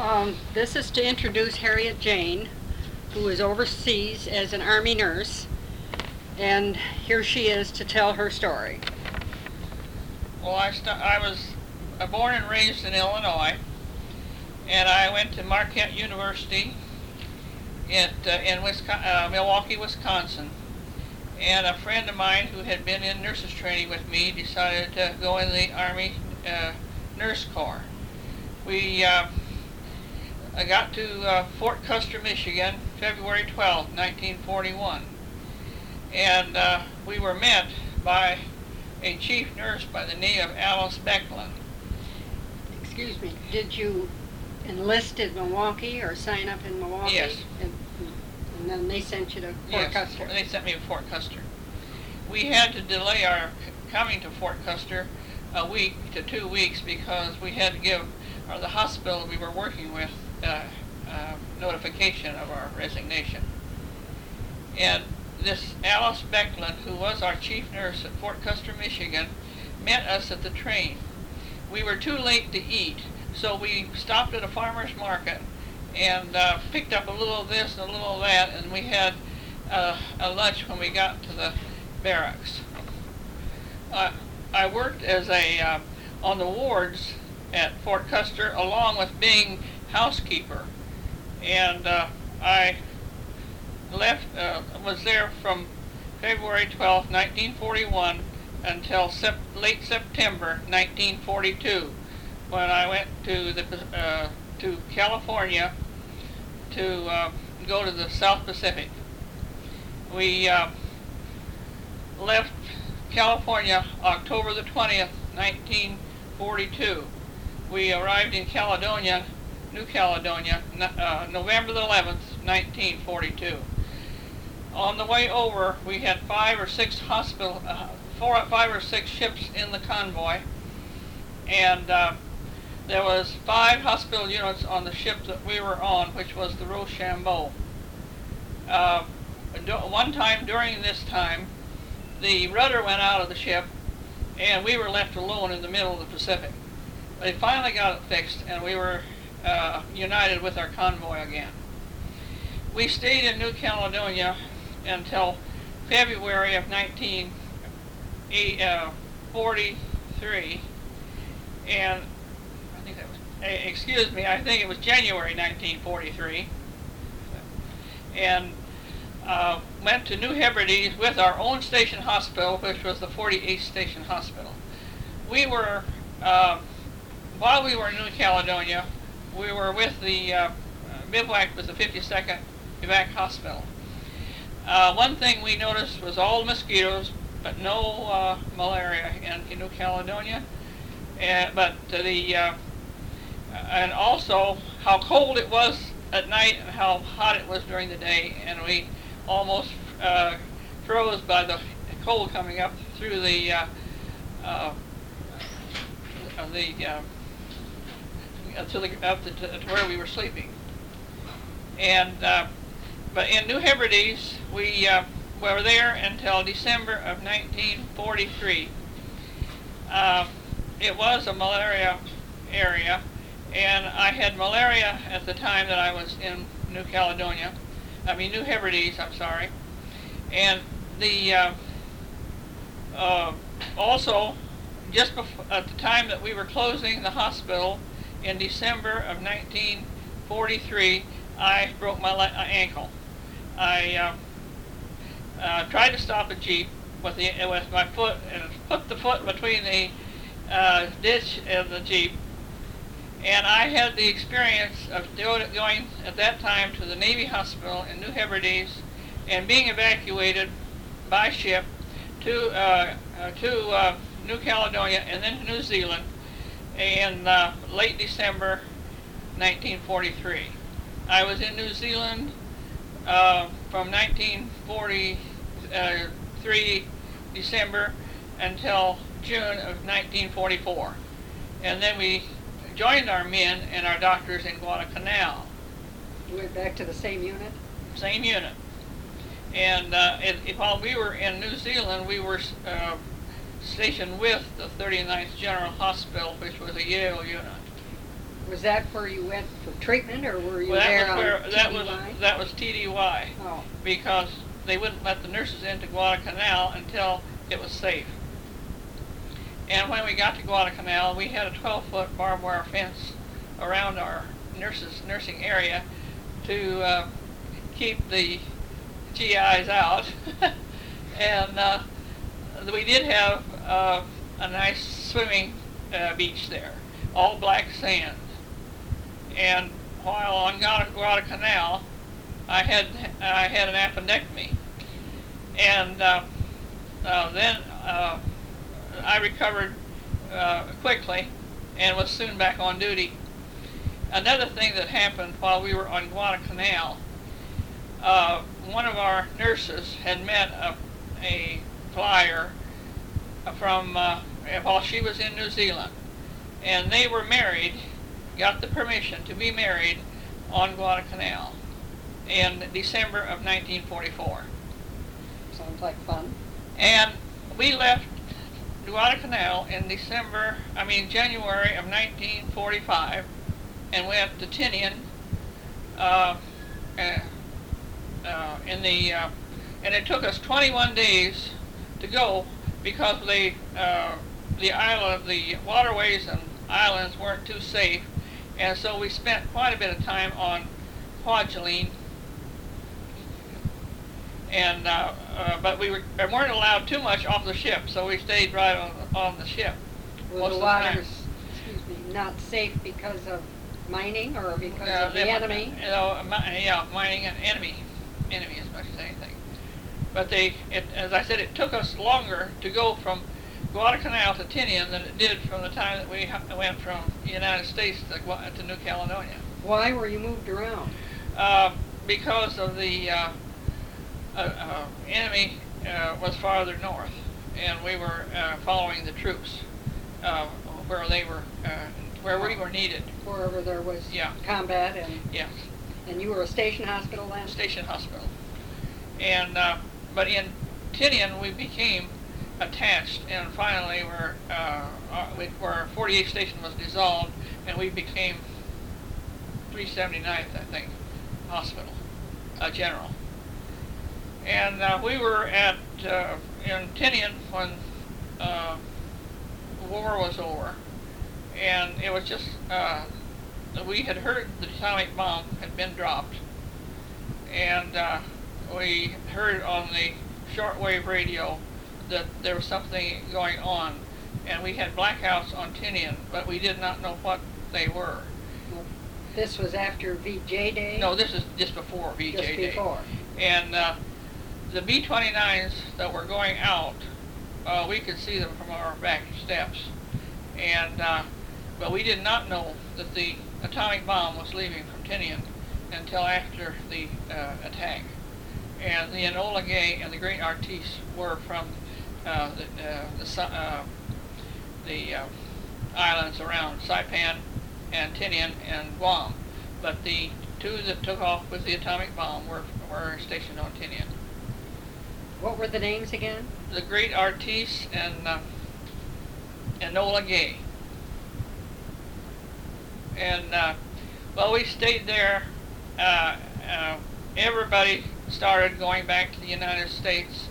This is to introduce Harriet Jane, who is overseas as an Army nurse, and here she is to tell her story. Well, I was born and raised in Illinois, and I went to Marquette University in Milwaukee, Wisconsin. And a friend of mine who had been in nurses training with me decided to go in the Army Nurse Corps. I got to Fort Custer, Michigan, February 12, 1941. And we were met by a chief nurse by the name of Alice Becklin. Excuse me, did you enlist in Milwaukee or sign up in Milwaukee? Yes. And then they sent you to Fort Custer? Yes, they sent me to Fort Custer. We had to delay our coming to Fort Custer a week to 2 weeks because we had to give the hospital we were working with notification of our resignation. And this Alice Becklin, who was our chief nurse at Fort Custer, Michigan, met us at the train. We were too late to eat, so we stopped at a farmer's market and picked up a little of this and a little of that, and we had a lunch when we got to the barracks. I worked as on the wards at Fort Custer along with being housekeeper, and I was there from February 12, 1941 until late September 1942, when I went to California to go to the South Pacific. We left California October the 20th, 1942. We arrived in New Caledonia, November the 11th, 1942. On the way over, we had 5 or 6 ships in the convoy, and there was 5 hospital units on the ship that we were on, which was the Rochambeau. One time during this time, the rudder went out of the ship, and we were left alone in the middle of the Pacific. They finally got it fixed, and we were united with our convoy again. We stayed in New Caledonia until February of 1943, and I think it was January 1943, and went to New Hebrides with our own station hospital, which was the 48th Station Hospital. We were, while we were in New Caledonia, we were with the bivouac with the 52nd Evac Hospital. One thing we noticed was all mosquitoes, but no malaria in New Caledonia, and also how cold it was at night and how hot it was during the day, and we almost froze by the cold coming up through to where we were sleeping. And but in New Hebrides, we were there until December of 1943. It was a malaria area, and I had malaria at the time that I was in New Hebrides, I'm sorry. And also, just at the time that we were closing the hospital in December of 1943, I broke my ankle. I tried to stop a Jeep with my foot and put the foot between the ditch and the Jeep. And I had the experience of going at that time to the Navy Hospital in New Hebrides and being evacuated by ship to New Caledonia and then to New Zealand in late December 1943. I was in New Zealand from 1943 December until June of 1944. And then we joined our men and our doctors in Guadalcanal. You went back to the same unit? Same unit. And while we were in New Zealand, we were stationed with the 39th General Hospital, which was a Yale unit. Was that where you went for treatment, or were you Well, there that on was where TDY? that was TDY, Oh, because they wouldn't let the nurses into Guadalcanal until it was safe. And when we got to Guadalcanal, we had a 12-foot barbed wire fence around our nursing area to keep the GIs out. And we did have a nice swimming beach there, all black sand. And while on Guadalcanal, I had an appendectomy, and then I recovered quickly and was soon back on duty. Another thing that happened while we were on Guadalcanal, one of our nurses had met a flyer from while she was in New Zealand, and they were married, got the permission to be married on Guadalcanal in December of 1944. sounds like fun. And we left Guadalcanal in January of 1945, and went to Tinian and it took us 21 days to go because the waterways and islands weren't too safe, and so we spent quite a bit of time on Kwajalein. And but we weren't allowed too much off the ship, so we stayed right on the ship. Were the waters, not safe because of mining or because of the enemy? Mining and enemy as much as anything. But as I said, it took us longer to go from Guadalcanal to Tinian than it did from the time that we went from the United States to New Caledonia. Why were you moved around? Because of the enemy was farther north, and we were following the troops where we were needed. Wherever there was combat, and yes, and you were a station hospital then? Station hospital, and but in Tinian we became attached, and finally where 48th Station was dissolved, and we became 379th, I think, hospital, general. And we were in Tinian when the war was over, and it was just we had heard the atomic bomb had been dropped, and we heard on the shortwave radio that there was something going on, and we had blackouts on Tinian, but we did not know what they were. Well, this was after VJ Day? No, this is just before VJ Day. Just before. And the B-29s that were going out, we could see them from our back steps, and but we did not know that the atomic bomb was leaving from Tinian until after the attack. And the Enola Gay and the Great Artiste were from the islands around Saipan and Tinian and Guam, but the two that took off with the atomic bomb were stationed on Tinian. What were the names again? The Great Artiste and Enola Gay. And well, we stayed there. Everybody started going back to the United States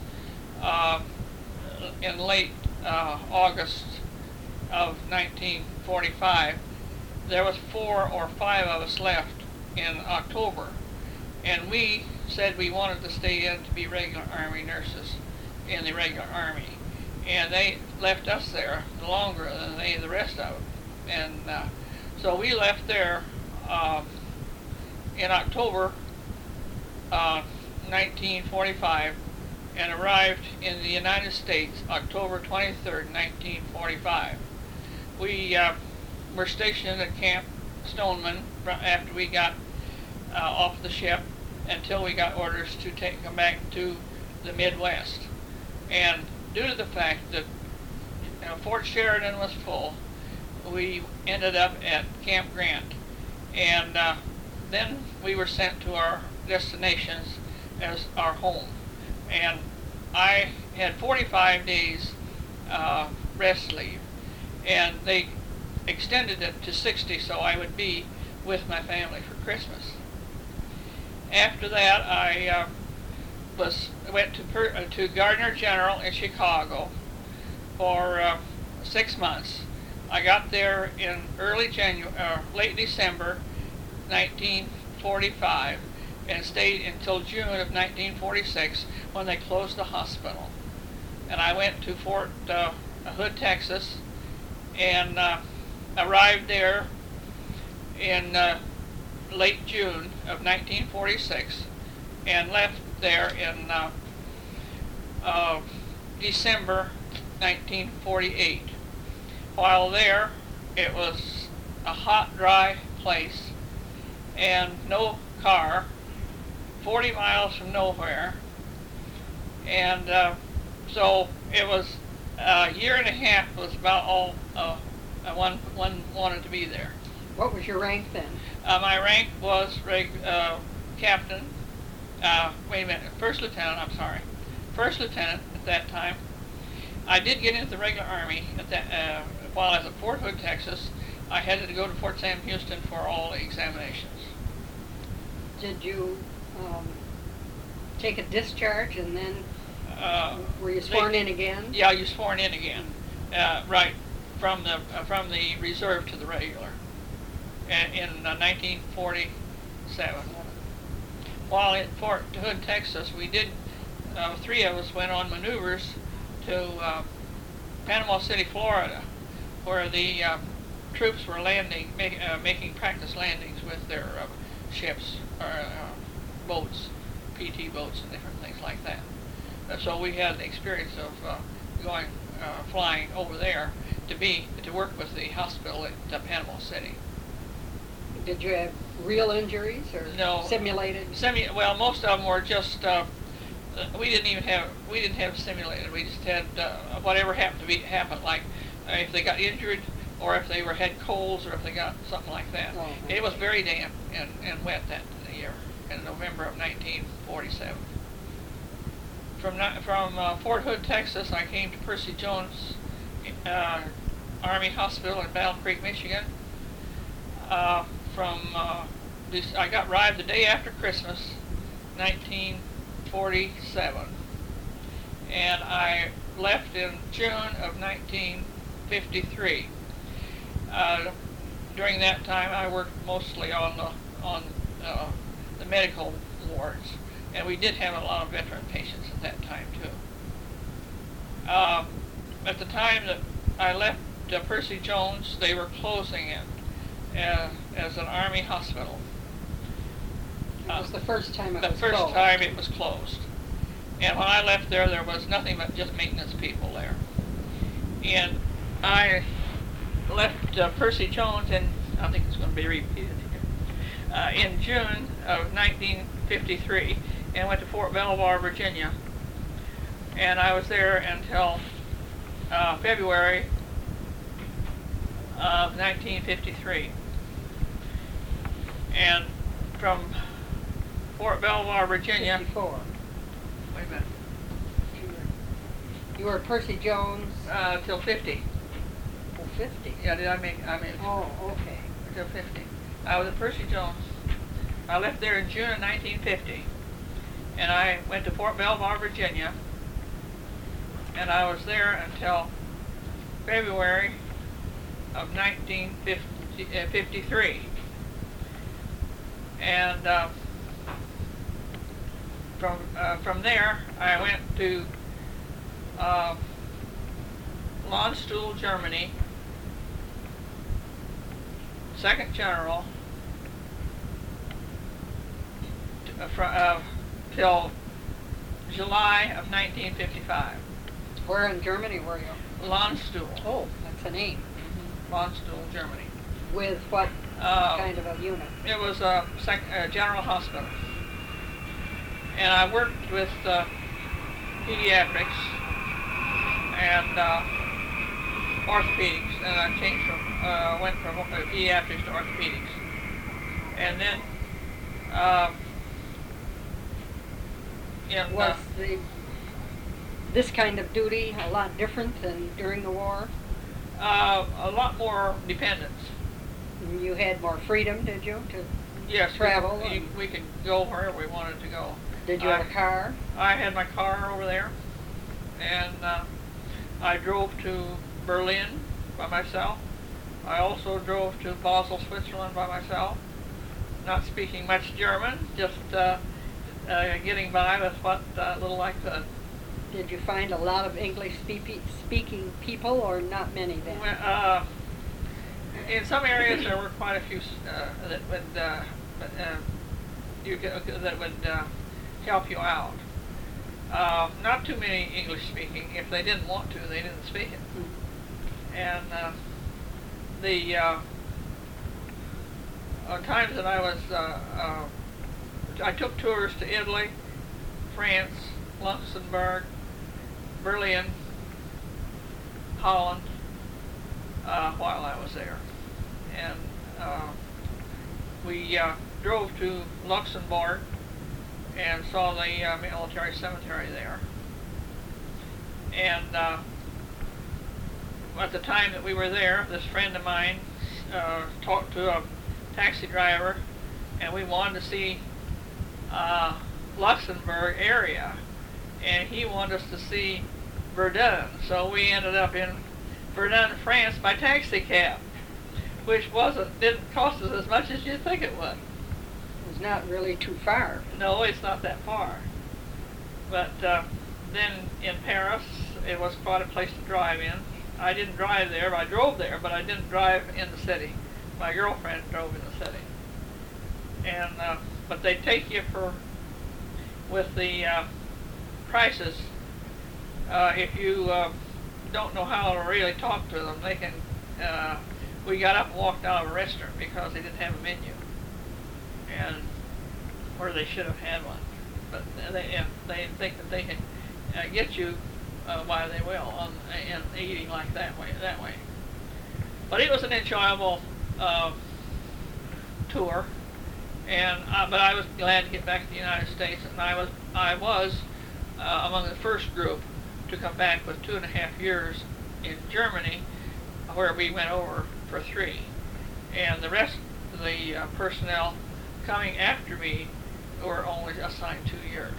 in late August of 1945. There was 4 or 5 of us left in October, and we said we wanted to stay in to be regular Army nurses in the regular Army, and they left us there longer than the rest of them. And so we left there in October 1945 and arrived in the United States October 23rd, 1945. We were stationed at Camp Stoneman after we got off the ship until we got orders to come back to the Midwest. And due to the fact that Fort Sheridan was full, we ended up at Camp Grant, and then we were sent to our destinations as our home. And I had 45 days rest leave, and they extended it to 60 so I would be with my family for Christmas. After that, I went to Gardner General in Chicago for 6 months. I got there in late December 1945 and stayed until June of 1946 when they closed the hospital. And I went to Fort Hood, Texas, and arrived there in late June of 1946 and left there in December 1948. While there, it was a hot, dry place and no car, 40 miles from nowhere, and so it was a year and a half was about all one wanted to be there. What was your rank then? My rank was captain, first lieutenant, I'm sorry. First lieutenant at that time. I did get into the regular Army while I was at Fort Hood, Texas. I had to go to Fort Sam Houston for all the examinations. Did you take a discharge and then were you sworn in again? Yeah, you sworn in again, right, from the reserve to the regular in 1947. While at Fort Hood, Texas, we did, 3 of us went on maneuvers to Panama City, Florida, where the troops were making practice landings with their ships or boats, PT boats and different things like that. So we had the experience of flying over there to work with the hospital at Panama City. Did you have real injuries or no, simulated? Well, most of them were just. We didn't have simulated. We just had whatever happened to happen. Like if they got injured, or if they had colds, or if they got something like that. Oh, okay. It was very damp and wet that year in November of 1947. From Fort Hood, Texas, I came to Percy Jones Army Hospital in Battle Creek, Michigan. I got arrived the day after Christmas, 1947, and I left in June of 1953. During that time, I worked mostly on the medical wards, and we did have a lot of veteran patients at that time too. At the time that I left Percy Jones, they were closing it as an Army hospital. It was the first time it was closed. The first time it was closed. And when I left there was nothing but just maintenance people there. And I left Percy Jones, and I think it's going to be repeated here, in June of 1953, and went to Fort Belvoir, Virginia. And I was there until February of 1953. And from Fort Belvoir, Virginia. 54. Wait a minute. You were at Percy Jones Till 50. till 50. Yeah, I mean. Oh, okay. Till 50. I was at Percy Jones. I left there in June of 1950, and I went to Fort Belvoir, Virginia, and I was there until February of 1953. And from there, I went to Landstuhl, Germany, 2nd General, till July of 1955. Where in Germany were you? Landstuhl. Oh, that's a name. Landstuhl, Germany. With what kind of a unit? It was a general hospital. And I worked with pediatrics and orthopedics, and I changed went from pediatrics to orthopedics. And then Was this kind of duty a lot different than during the war? A lot more dependence. You had more freedom, did you, to Yes, travel? we could go wherever we wanted to go. Did you have a car? I had my car over there, and I drove to Berlin by myself. I also drove to Basel, Switzerland by myself, not speaking much German, just getting by with what little I could. Did you find a lot of English speaking people, or not many then? In some areas there were quite a few that would help you out. Not too many English speaking. If they didn't want to, they didn't speak it. And the times that I was, I took tours to Italy, France, Luxembourg, Berlin, Holland, while I was there. And we drove to Luxembourg and saw the military cemetery there. And at the time that we were there, this friend of mine talked to a taxi driver, and we wanted to see Luxembourg area, and he wanted us to see Verdun. So we ended up in Verdun, France by taxi cab, which didn't cost us as much as you'd think it would. It was not really too far. No, it's not that far. But then in Paris, it was quite a place to drive in. I didn't drive there. I drove there, but I didn't drive in the city. My girlfriend drove in the city. And but they take you with the prices. If you don't know how to really talk to them, they can. We got up and walked out of a restaurant because they didn't have a menu, and where they should have had one. But they think that they can get you why they will and eating like that way. But it was an enjoyable tour, and but I was glad to get back to the United States, and I was among the first group to come back with 2.5 years in Germany, where we went over for 3, and the rest of the personnel coming after me were only assigned 2 years.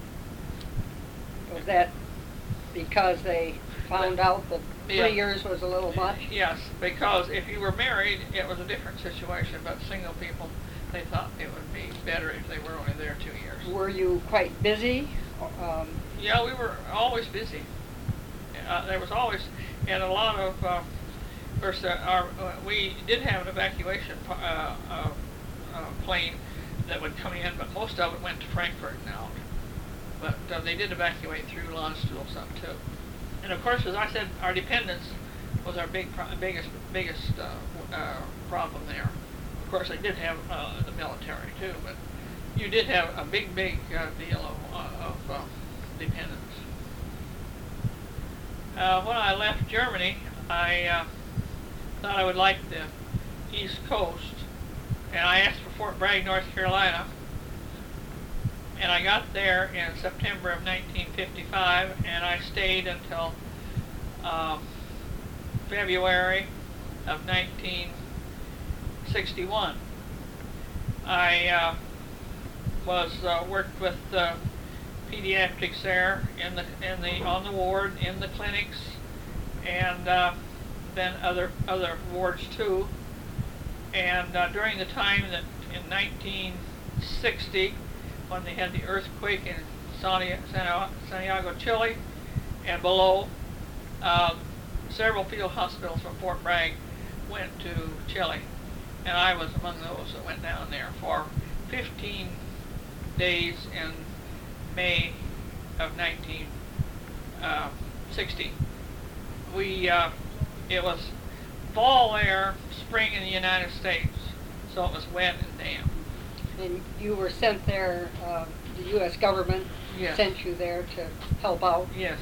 Was that because they found out that 3 years was a little much? Yes, because if you were married, it was a different situation, but single people, they thought it would be better if they were only there 2 years. Were you quite busy? Yeah, we were always busy. There was always, and a lot of, course, we did have an evacuation plane that would come in, but most of it went to Frankfurt and out. But they did evacuate through Landstuhl some too. And of course, as I said, our dependence was our biggest problem there. Of course, they did have the military too, but you did have a big deal of dependence. When I left Germany, I thought I would like the East Coast, and I asked for Fort Bragg, North Carolina, and I got there in September of 1955, and I stayed until February of 1961. I worked with pediatrics there on the ward, in the clinics, and then other wards too. And during the time that in 1960, when they had the earthquake in Santiago, Chile, and below, several field hospitals from Fort Bragg went to Chile, and I was among those that went down there for 15 days in May of 1960. It was fall there, spring in the United States, so it was wet and damp. And you were sent there, the U.S. government Yes. sent you there to help out? Yes.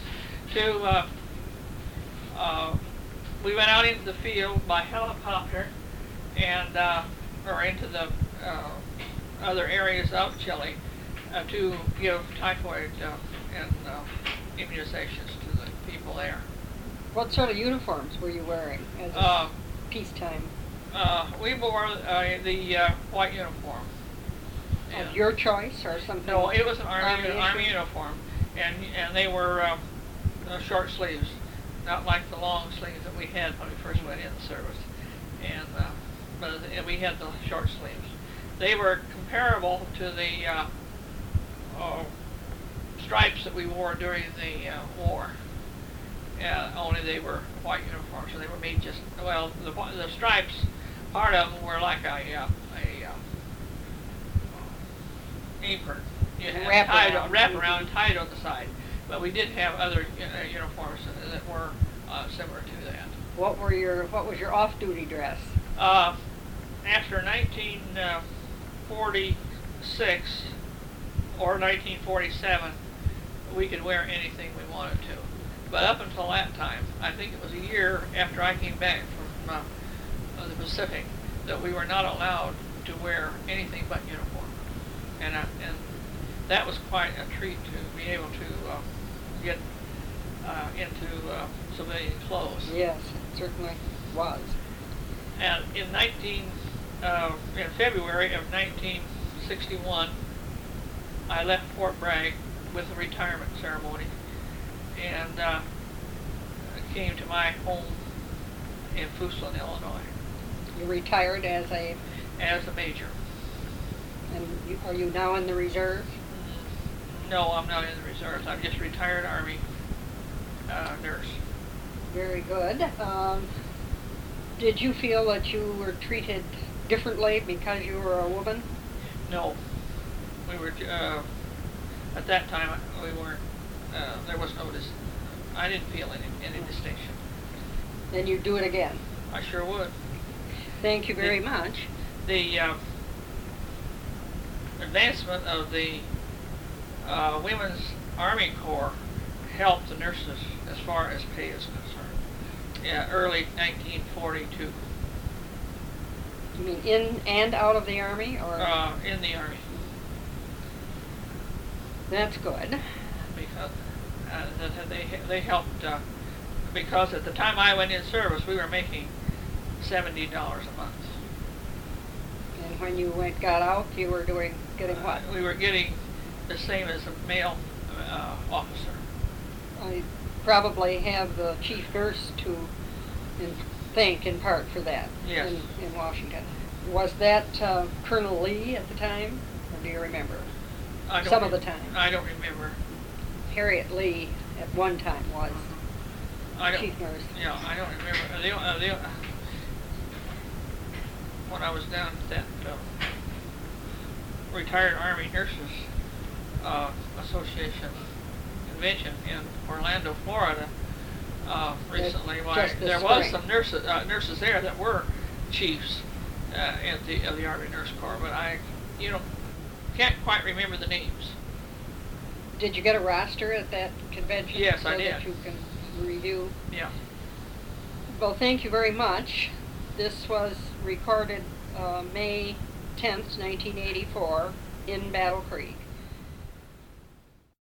We went out into the field by helicopter and or into the other areas of Chile to give typhoid and immunizations to the people there. What sort of uniforms were you wearing as Uh, peacetime? we wore the white uniform. Of your choice or something? No, it was an army issue? uniform, and they were short sleeves, not like the long sleeves that we had when we first went in the service. And but we had the short sleeves. They were comparable to the stripes that we wore during the war. Only they were white uniforms, so they were made just the stripes. Part of them were like a apron. You had wrap around and tied on the side. But we did have other uniforms that were similar to that. What was your off-duty dress? After 1946 or 1947, we could wear anything we wanted to. But up until that time, I think it was a year after I came back from the Pacific, that we were not allowed to wear anything but uniform. And that was quite a treat to be able to get into civilian clothes. Yes, it certainly was. And in February of 1961, I left Fort Bragg with a retirement ceremony, and came to my home in Foosland, Illinois. You retired as a major. And are you now in the reserve? No, I'm not in the reserves. I'm just retired Army nurse. Very good. Did you feel that you were treated differently because you were a woman? No, we were at that time we weren't. There was no. I didn't feel any distinction. Then you'd do it again. I sure would. Thank you very much. The advancement of the Women's Army Corps helped the nurses as far as pay is concerned. Yeah, early 1942. You mean in and out of the Army, or? In the Army. That's good. Because they helped, because at the time I went in service, we were making $70 a month. And when you got out, you were getting what? We were getting the same as a male officer. I probably have the chief nurse to thank in part for that. Yes. In Washington. Was that Colonel Lee at the time, or do you remember? Some of the time. I don't remember. Harriet Lee at one time was chief nurse. Yeah, I don't remember. When I was down at that Retired Army Nurses Association convention in Orlando, Florida, recently, there was some nurses there that were chiefs of the Army Nurse Corps, but I can't quite remember the names. Did you get a roster at that convention? Yes, so I did. That you can review? Yeah. Well, thank you very much. This was recorded May 10th, 1984 in Battle Creek.